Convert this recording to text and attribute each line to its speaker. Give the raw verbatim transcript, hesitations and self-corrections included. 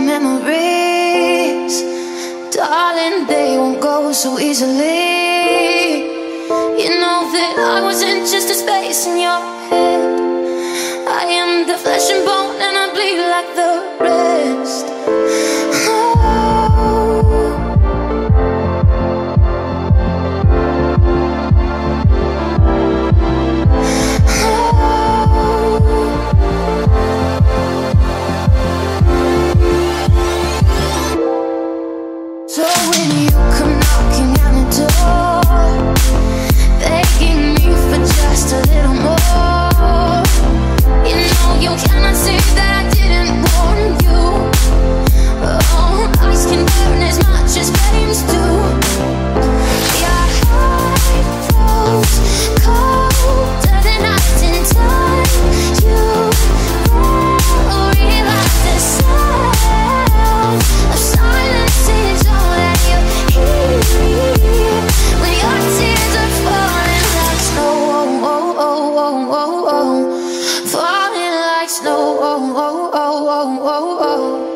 Speaker 1: memories, darling, they won't go so easily. You know that I wasn't just a space in your head. I am the flesh and bone and I bleed like the rest. So when you come knocking on the door, begging me for just a little more, you know you cannot say that I didn't warn you. Oh, ice can burn as much as flames do. Your heart froze colder than ice in time. You won't realize the sound of silence is all that you hear when your tears are falling like snow. Oh, oh, oh, oh, oh, oh. Falling like snow. Oh, oh, oh, oh, oh, oh.